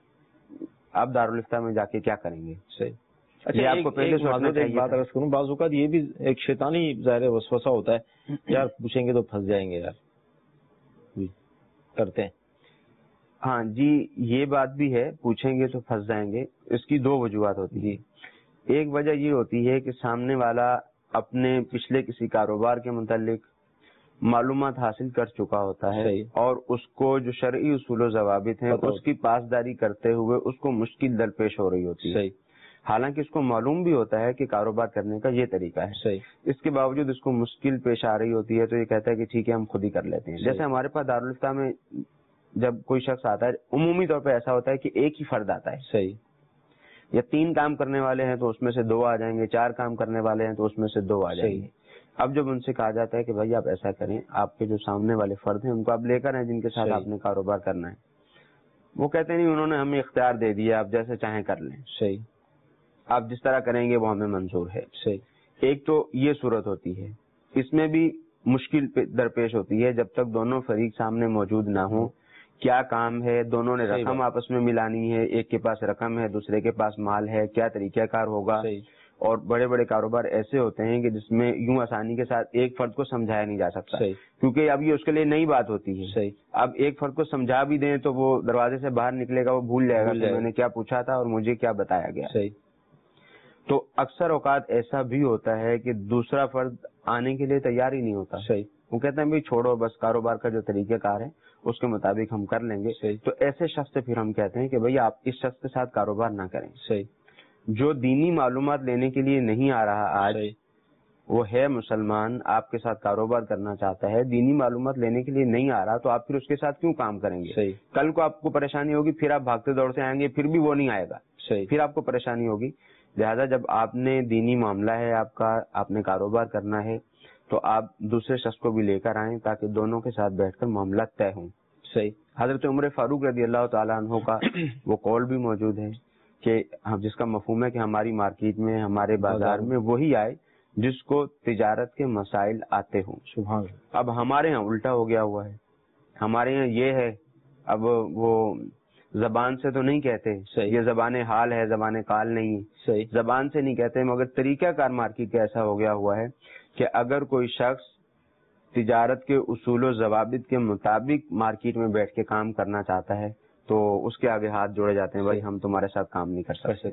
آپ دارالفتہ میں جا کے کیا کریں گے. صحیح. اچھا, آپ کو پہلے سوچنا چاہیے. بات اگر کروں, بعض اوقات یہ بھی ایک شیطانی ظاہر وسوسہ ہوتا ہے, یار پوچھیں گے تو پھنس جائیں گے. یار جی کرتے ہیں. ہاں جی, یہ بات بھی ہے, پوچھیں گے تو پھنس جائیں گے. اس کی 2 وجوہات ہوتی ہیں. ایک وجہ یہ ہوتی ہے کہ سامنے والا اپنے پچھلے کسی کاروبار کے متعلق معلومات حاصل کر چکا ہوتا ہے اور اس کو جو شرعی اصول و ضوابط ہیں اس کی پاسداری کرتے ہوئے اس کو مشکل درپیش ہو رہی ہوتی ہے. حالانکہ اس کو معلوم بھی ہوتا ہے کہ کاروبار کرنے کا یہ طریقہ ہے, اس کے باوجود اس کو مشکل پیش آ رہی ہوتی ہے تو یہ کہتا ہے کہ ٹھیک ہے ہم خود ہی کر لیتے ہیں. جیسے ہمارے پاس دارالفتہ میں جب کوئی شخص آتا ہے, عمومی طور پہ ایسا ہوتا ہے کہ ایک ہی فرد آتا ہے. یا 3 کام کرنے والے ہیں تو اس میں سے 2 آ جائیں گے, 4 کام کرنے والے ہیں تو اس میں سے 2 آ جائیں گے. اب جب ان سے کہا جاتا ہے کہ بھائی آپ ایسا کریں, آپ کے جو سامنے والے فرد ہیں ان کو آپ لے کر ہیں جن کے ساتھ آپ نے کاروبار کرنا ہے, وہ کہتے نہیں انہوں نے ہمیں اختیار دے دیا, آپ جیسے چاہیں کر لیں, آپ جس طرح کریں گے وہ ہمیں منظور ہے. ایک تو یہ صورت ہوتی ہے. اس میں بھی مشکل درپیش ہوتی ہے جب تک دونوں فریق سامنے موجود نہ ہوں. کیا کام ہے, دونوں نے رقم آپس میں ملانی ہے, ایک کے پاس رقم ہے دوسرے کے پاس مال ہے, کیا طریقہ کار ہوگا. اور بڑے بڑے کاروبار ایسے ہوتے ہیں کہ جس میں یوں آسانی کے ساتھ ایک فرد کو سمجھایا نہیں جا سکتا, کیونکہ اب یہ اس کے لیے نئی بات ہوتی ہے. اب ایک فرد کو سمجھا بھی دیں تو وہ دروازے سے باہر نکلے گا, وہ بھول جائے گا کہ میں نے کیا پوچھا تھا اور مجھے کیا بتایا گیا. تو اکثر اوقات ایسا بھی ہوتا ہے کہ دوسرا فرد آنے کے لیے تیار ہی نہیں ہوتا. صحیح. وہ کہتے ہیں بھائی چھوڑو بس کاروبار کا جو طریقہ کار ہے اس کے مطابق ہم کر لیں گے. صحیح. تو ایسے شخص سے پھر ہم کہتے ہیں کہ بھائی آپ اس شخص کے ساتھ کاروبار نہ کریں. صحیح. جو دینی معلومات لینے کے لیے نہیں آ رہا آج, صحیح. وہ ہے مسلمان, آپ کے ساتھ کاروبار کرنا چاہتا ہے, دینی معلومات لینے کے لیے نہیں آ رہا, تو آپ پھر اس کے ساتھ کیوں کام کریں گے؟ صحیح. کل کو آپ کو پریشانی ہوگی, پھر آپ بھاگتے دوڑتے آئیں گے, پھر بھی وہ نہیں آئے گا. صحیح. پھر آپ کو پریشانی ہوگی. لہذا جب آپ نے دینی معاملہ ہے آپ کا, آپ نے کاروبار کرنا ہے, تو آپ دوسرے شخص کو بھی لے کر آئیں تاکہ دونوں کے ساتھ بیٹھ کر معاملات طے ہوں. صحیح. حضرت عمر فاروق رضی اللہ تعالیٰ عنہ کا وہ قول بھی موجود ہے کہ جس کا مفہوم ہے کہ ہماری مارکیٹ میں, ہمارے بازار میں وہی آئے جس کو تجارت کے مسائل آتے ہوں. سبحان اللہ. اب ہمارے ہاں الٹا ہو گیا ہوا ہے. ہمارے ہاں یہ ہے, اب وہ زبان سے تو نہیں کہتے, یہ زبان حال ہے, زبان قال نہیں ہے. صحیح. زبان سے نہیں کہتے, مگر طریقہ کار مارکیٹ کا ایسا ہو گیا ہوا ہے کہ اگر کوئی شخص تجارت کے اصول و ضوابط کے مطابق مارکیٹ میں بیٹھ کے کام کرنا چاہتا ہے تو اس کے آگے ہاتھ جوڑے جاتے ہیں, بھائی ہم تمہارے ساتھ کام نہیں کر سکتے.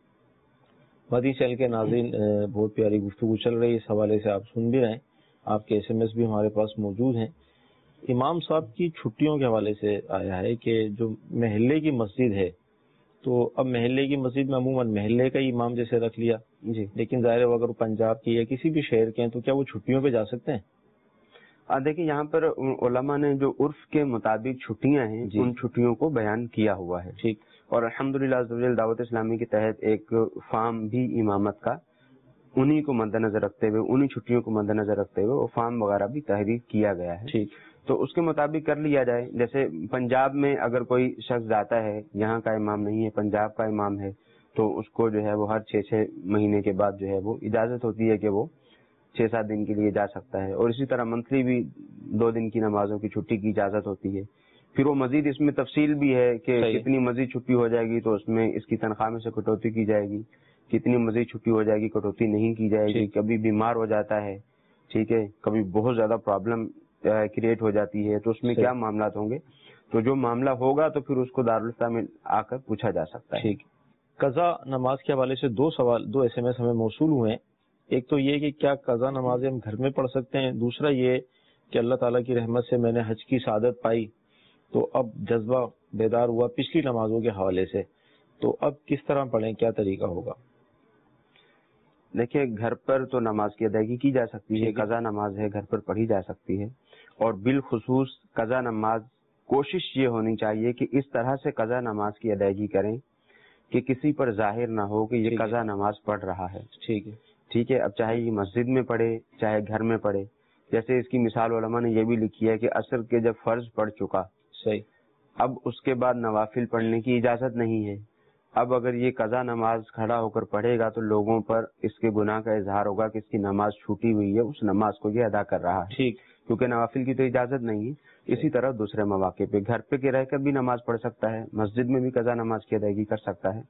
مدی چینل کے ناظرین, بہت پیاری گفتگو چل رہی ہے, اس حوالے سے آپ سن بھی رہے ہیں, آپ کے SMS بھی ہمارے پاس موجود ہیں. امام صاحب کی چھٹیوں کے حوالے سے آیا ہے کہ جو محلے کی مسجد ہے, تو اب محلے کی مسجد میں عموماً محلے کا ہی امام جیسے رکھ لیا جی, لیکن ظاہر ہے اگر پنجاب کی یا کسی بھی شہر کے ہیں تو کیا وہ چھٹیوں پہ جا سکتے ہیں؟ دیکھیں یہاں پر علماء نے جو عرف کے مطابق چھٹیاں ہیں جی, ان چھٹیوں کو بیان کیا ہوا ہے. ٹھیک. اور الحمدللہ دعوت اسلامی کے تحت ایک فارم بھی امامت کا انہی کو مد نظر رکھتے ہوئے, انہی چھٹیوں کو مد نظر رکھتے ہوئے وہ فارم وغیرہ بھی تحریر کیا گیا ہے. ٹھیک. تو اس کے مطابق کر لیا جائے. جیسے پنجاب میں اگر کوئی شخص جاتا ہے, یہاں کا امام نہیں ہے, پنجاب کا امام ہے, تو اس کو جو ہے وہ ہر 6 مہینے کے بعد جو ہے وہ اجازت ہوتی ہے کہ وہ 6-7 دن کے لیے جا سکتا ہے. اور اسی طرح منتھلی بھی 2 دن کی نمازوں کی چھٹی کی اجازت ہوتی ہے. پھر وہ مزید اس میں تفصیل بھی ہے کہ کتنی مزید چھٹی ہو جائے گی تو اس میں اس کی تنخواہ میں سے کٹوتی کی جائے گی, کتنی مزید چھٹی ہو جائے گی کٹوتی نہیں کی جائے گی. کبھی بیمار ہو جاتا ہے, ٹھیک ہے, کبھی بہت زیادہ پرابلم کریٹ ہو جاتی ہے, تو اس میں کیا معاملات ہوں گے, تو جو معاملہ ہوگا تو پھر اس کو دارالفتہ میں آ کر پوچھا جا سکتا ہے. ٹھیک. قضا نماز کے حوالے سے 2 SMS ہمیں موصول ہوئے ہیں. ایک تو یہ کہ کیا قضا نمازیں ہم گھر میں پڑھ سکتے ہیں, دوسرا یہ کہ اللہ تعالیٰ کی رحمت سے میں نے حج کی سعادت پائی تو اب جذبہ بیدار ہوا پچھلی نمازوں کے حوالے سے, تو اب کس طرح پڑھیں, کیا طریقہ ہوگا؟ دیکھیں گھر پر تو نماز کی ادائیگی کی جا سکتی ہے, قضا نماز ہے گھر پر پڑھی جا سکتی ہے. اور بالخصوص قضا نماز کوشش یہ ہونی چاہیے کہ اس طرح سے قضا نماز کی ادائیگی کریں کہ کسی پر ظاہر نہ ہو کہ یہ قضا نماز پڑھ رہا ہے. ٹھیک ہے, ٹھیک ہے. اب چاہے یہ مسجد میں پڑھے چاہے گھر میں پڑھے. جیسے اس کی مثال علماء نے یہ بھی لکھی ہے کہ عصر کے جب فرض پڑھ چکا, صحیح, اب اس کے بعد نوافل پڑھنے کی اجازت نہیں ہے. اب اگر یہ قضا نماز کھڑا ہو کر پڑھے گا تو لوگوں پر اس کے گناہ کا اظہار ہوگا کہ اس کی نماز چھوٹی ہوئی ہے, اس نماز کو یہ ادا کر رہا ہے. ٹھیک. کیونکہ نوافل کی تو اجازت نہیں ہے. اسی طرح دوسرے مواقع پہ گھر پہ رہ کر بھی نماز پڑھ سکتا ہے, مسجد میں بھی قضا نماز کی ادائیگی کر سکتا ہے.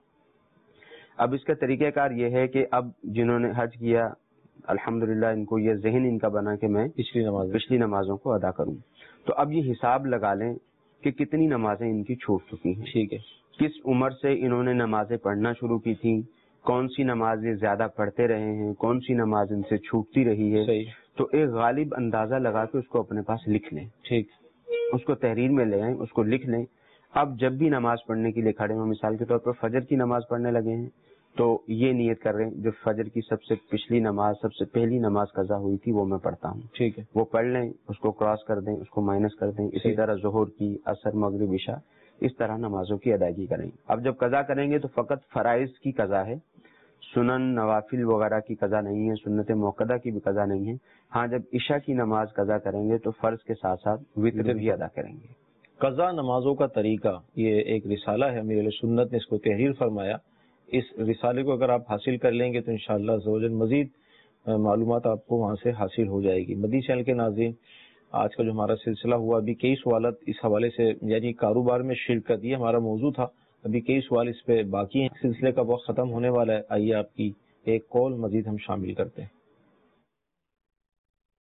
اب اس کا طریقہ کار یہ ہے کہ اب جنہوں نے حج کیا الحمدللہ ان کو یہ ذہن ان کا بنا کہ میں پچھلی نمازوں کو ادا کروں, تو اب یہ حساب لگا لیں کہ کتنی نمازیں ان کی چھوٹ چکی ہیں. ٹھیک ہے. کس عمر سے انہوں نے نمازیں پڑھنا شروع کی تھیں, کون سی نماز یہ زیادہ پڑھتے رہے ہیں, کون سی نماز ان سے چھوٹتی رہی ہے. تو ایک غالب اندازہ لگا کے اس کو اپنے پاس لکھ لیں. ٹھیک. اس کو تحریر میں لے آئیں, اس کو لکھ لیں. اب جب بھی نماز پڑھنے کے لیے کھڑے ہوں, مثال کے طور پر فجر کی نماز پڑھنے لگے ہیں, تو یہ نیت کر رہے ہیں جو فجر کی سب سے پچھلی نماز, سب سے پہلی نماز قضا ہوئی تھی وہ میں پڑھتا ہوں. ٹھیک ہے. وہ پڑھ لیں, اس کو کراس کر دیں, اس کو مائنس کر دیں. اسی طرح ظہر کی, عصر, مغرب, عشاء, اس طرح نمازوں کی ادائیگی کریں. اب جب قضا کریں گے تو فقط فرائض کی قضا ہے, سنن نوافل وغیرہ کی قضا نہیں ہے, سنت موقدہ کی بھی قضا نہیں ہے. ہاں جب عشاء کی نماز قضا کریں گے تو فرض کے ساتھ ساتھ وتر بھی ادا کریں گے. قضا نمازوں کا طریقہ, یہ ایک رسالہ ہے, امیر اہل سنت نے اس کو تحریر فرمایا. اس رسالے کو اگر آپ حاصل کر لیں گے تو انشاءاللہ عز و جل مزید معلومات آپ کو وہاں سے حاصل ہو جائے گی. مدنی چینل کے ناظرین, آج کا جو ہمارا سلسلہ ہوا, ابھی کئی سوالات اس حوالے سے, یعنی کاروبار میں شرکت, یہ ہمارا موضوع تھا. ابھی کئی سوال اس پہ باقی ہیں, سلسلے کا وقت ختم ہونے والا ہے. آئیے آپ کی ایک کال مزید ہم شامل کرتے ہیں.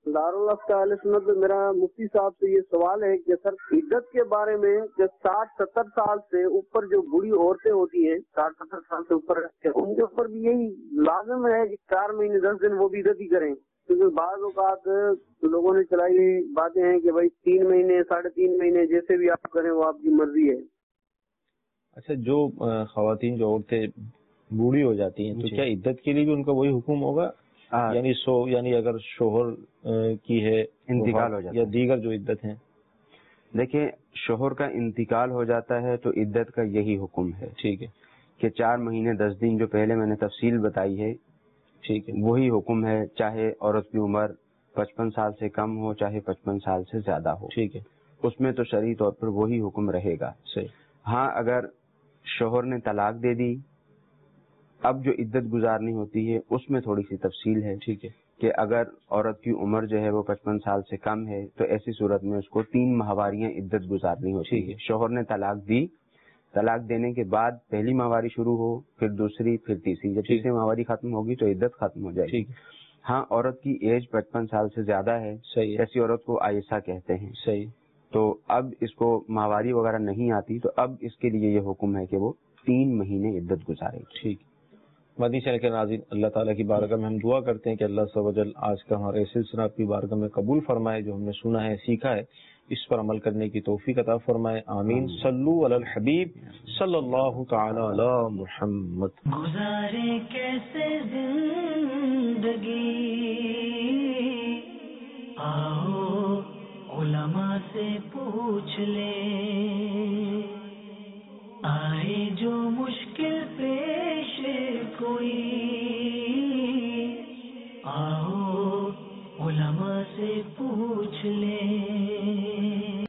دارالفتا اہل سنت میں میرا مفتی صاحب سے یہ سوال ہے کہ سر عدت کے بارے میں کہ 60-70 سال سے اوپر جو بوڑھی عورتیں ہوتی ہیں 60-70 سال سے اوپر ان کے اوپر بھی یہی لازم ہے کہ 4 مہینے 10 دن وہ بھی عدت ہی کریں، کیونکہ بعض اوقات لوگوں نے چلائی ہوئی باتیں ہیں کہ بھائی 3 مہینے 3.5 مہینے جیسے بھی آپ کریں وہ آپ کی مرضی ہے۔ اچھا، جو خواتین جو عورتیں بوڑھی ہو جاتی ہیں تو کیا عدت کے لیے بھی ان کا وہی حکم ہوگا؟ یعنی اگر شوہر کی ہے انتقال ہو جاتا یا دیگر جو عدت ہیں؟ دیکھیں، شوہر کا انتقال ہو جاتا ہے تو عدت کا یہی حکم ہے، ٹھیک ہے، کہ 4 مہینے 10 دن جو پہلے میں نے تفصیل بتائی ہے، ٹھیک ہے، وہی حکم ہے، چاہے عورت کی عمر 55 سال سے کم ہو چاہے 55 سال سے زیادہ ہو، ٹھیک ہے، اس میں تو شرعی طور پر وہی حکم رہے گا۔ صحیح۔ ہاں، اگر شوہر نے طلاق دے دی، اب جو عدت گزارنی ہوتی ہے اس میں تھوڑی سی تفصیل ہے، ٹھیک ہے، کہ اگر عورت کی عمر جو ہے وہ 55 سال سے کم ہے تو ایسی صورت میں اس کو 3 ماہواریاں عدت گزارنی ہوتی ہے۔ شوہر نے طلاق دی، طلاق دینے کے بعد پہلی ماہواری شروع ہو، پھر دوسری، پھر تیسری، جب تیسری ماہواری ختم ہوگی تو عدت ختم ہو جائے گی۔ ہاں، عورت کی ایج 55 سال سے زیادہ ہے، ایسی عورت کو عائشہ کہتے ہیں، صحیح، تو اب اس کو ماہواری وغیرہ نہیں آتی تو اب اس کے لیے یہ حکم ہے کہ وہ 3 مہینے عدت گزارے۔ ٹھیک۔ مدنی چینل کے ناظرین، اللہ تعالیٰ کی بارگاہ میں ہم دعا کرتے ہیں کہ اللہ عز و جل آج کا ہمارا سلسلہ آپ کی بارگاہ میں قبول فرمائے، جو ہم نے سنا ہے سیکھا ہے اس پر عمل کرنے کی توفیق عطا فرمائے، آمین۔ صلو علی الحبیب صلی اللہ تعالی علی محمد۔ گزارے کیسے زندگی، آؤ علماء سے پوچھ لیں، آئے جو مشکل پیش کوئی